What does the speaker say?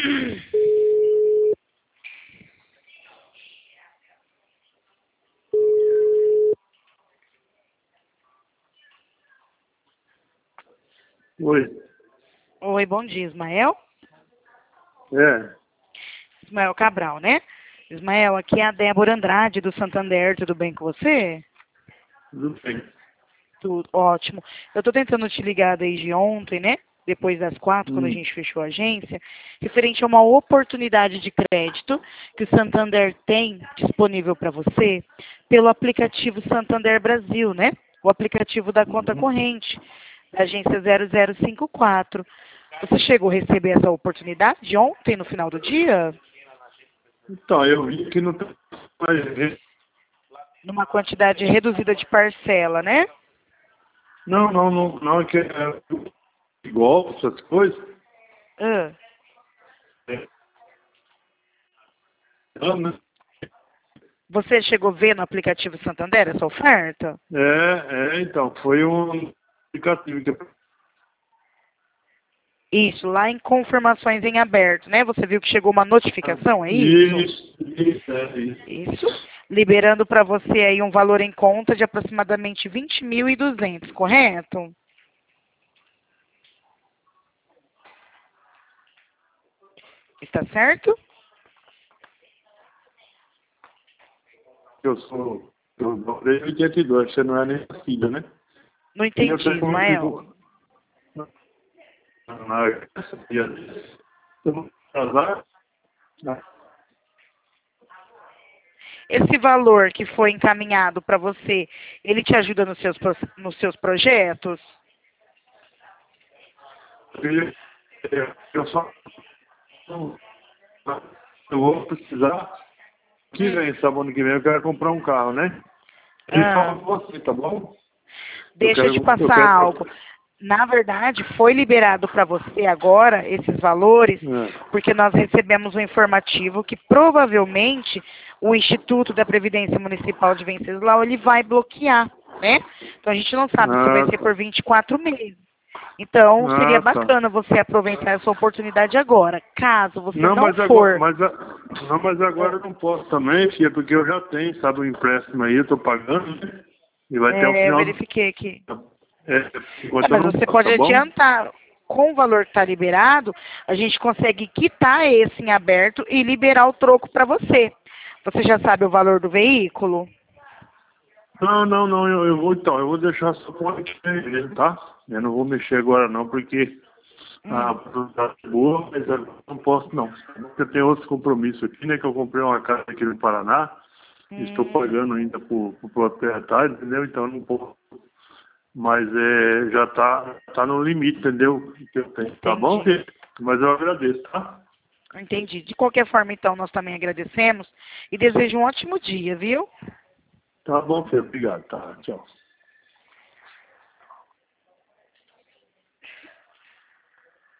Oi. Oi, bom dia, Ismael. É, Ismael Cabral, né? Ismael, aqui é a Débora Andrade do Santander, tudo bem com você? tudo bem. Tudo ótimo. Eu tô tentando te ligar desde ontem, né? Depois das 4, quando a Hum. gente fechou a agência, referente a uma oportunidade de crédito que o Santander tem disponível para você pelo aplicativo Santander Brasil, né? O aplicativo da conta Uhum. corrente, da agência 0054. Você chegou a receber essa oportunidade ontem, no final do dia? Então, eu vi que não tem mais gente. Numa quantidade reduzida de parcela, né? Não, é que é igual essas coisas. Ah, É, não, né? você chegou a ver no aplicativo Santander essa oferta? Então, foi um aplicativo que Isso, lá em confirmações em aberto, né? Você viu que chegou uma notificação, é isso? isso, é isso. Isso. Liberando para você aí um valor em conta de aproximadamente 20.200, correto? Está certo? Eu desde 82, você não é nem nascida, né? Não E eu entendi, Ismael. tenho eu casar, Esse valor que foi encaminhado para você, ele te ajuda nos seus projetos? eu só eu vou precisar que Hum. vem, sábado que vem, eu quero comprar um carro, né? E Ah, falo com você, tá bom? deixa eu te Eu passar quero. algo. Na verdade, foi liberado para você agora esses valores, É. porque nós recebemos um informativo que provavelmente o Instituto da Previdência Municipal de Venceslau ele vai bloquear, né? Então a gente não sabe se vai Ah, ser tá. por 24 meses. Então seria Ah, tá. bacana você aproveitar essa oportunidade agora. Caso você Não, não mas agora, for, não, mas agora eu não posso também, filha, porque eu já tenho, sabe, o empréstimo aí, eu tô pagando, né? E vai até o eu final do. verifiquei aqui. Enquanto eu Mas não você posso, tá pode bom? adiantar. Com o valor que está liberado, a gente consegue quitar esse em aberto e liberar o troco para você. Você já sabe o valor do veículo? Não, eu vou deixar só com a mesmo, tá? Eu não vou mexer agora não, porque a Hum, oportunidade é boa, mas agora não posso não. Porque eu tenho outros compromissos aqui, né? Que eu comprei uma casa aqui no Paraná, e estou hum, pagando ainda pro proprietário, entendeu? Então eu não posso. Mas já tá no limite, entendeu? Que eu tenho. Tá bom, entendi. filho? Mas eu agradeço, tá? Entendi. De qualquer forma, então, nós também agradecemos e desejo um ótimo dia, viu? Tá bom, filho. Obrigado, tá? Tchau.